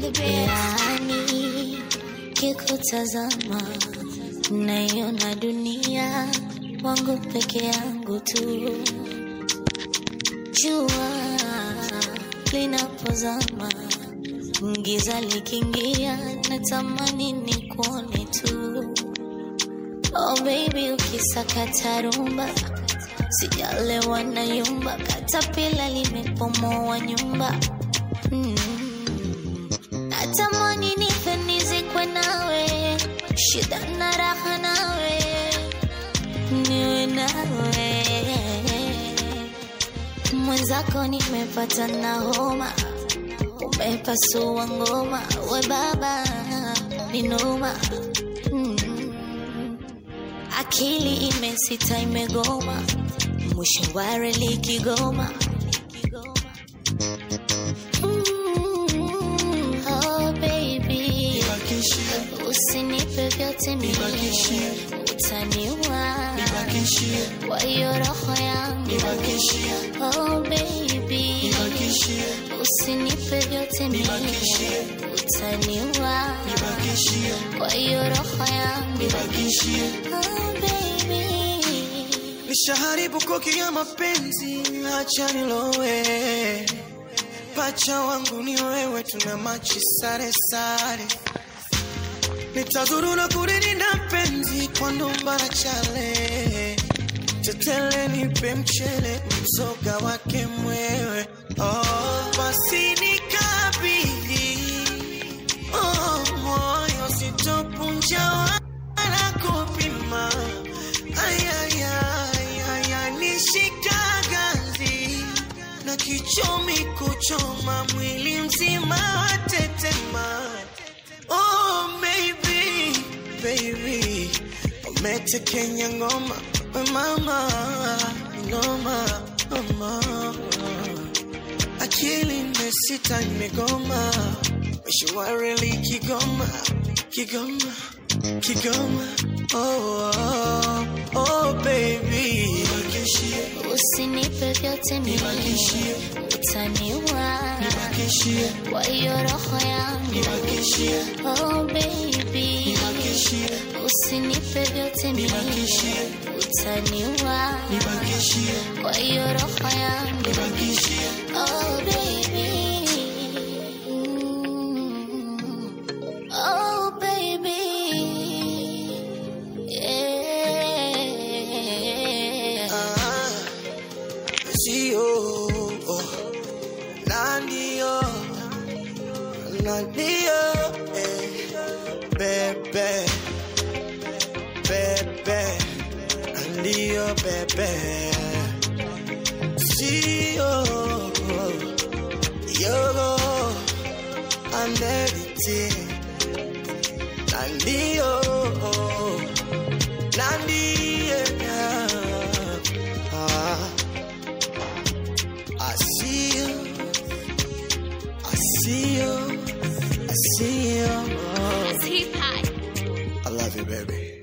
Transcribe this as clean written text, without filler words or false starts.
Yani kikutazama naiona dunia wangu peke yangu tu. Jua linapozama, giza likiingia, natamani nikuone tu. Oh baby, ukisakata rumba, sijalewa na yumba, katapila limepomoa nyumba. Natamani nifenizikwe nawe, shida na raha nawe, niwe nawe. Mwenzako nimepata na homa, umepasua ngoma, we baba ni noma. Akili imesita imegoma, mwisho wa reli Kigoma. Oh baby, usinipe vyote mimi, utaniua kwa hiyo roho yangu. Oh baby, usinipe vyote mimi, utaniua kwa hiyo roho yangu. Oh baby, nishaharibu koki ya mapenzi, acha nilowe. Pacha wangu ni wewe, tuna machi sare sare. Nitazuru na kuridi na penzi kwa ndomba na chale. Tetele nipe mchele, mzoga wake mwewe. Oh, basi nikabidhi. Oh, moyo sitopunja wala kupima. Ay, nishika ganzi na kichomi kuchoma, mwili mzima watetema. Oh baby, umetekenya ngoma, we mama, ngoma, mama. Akili imesita imegoma, mwisho wa reli Kigoma. Oh baby, usinipe vyote mimi, utaniua kwa hiyo roho yangu. Oh baby, usinipe vyote mimi, utaniua kwa hiyo roho yangu. Oh baby, oh baby, Nadio, bebe, Nadio, bebe. See you, and everything. Nadio, I see you. I love you, baby.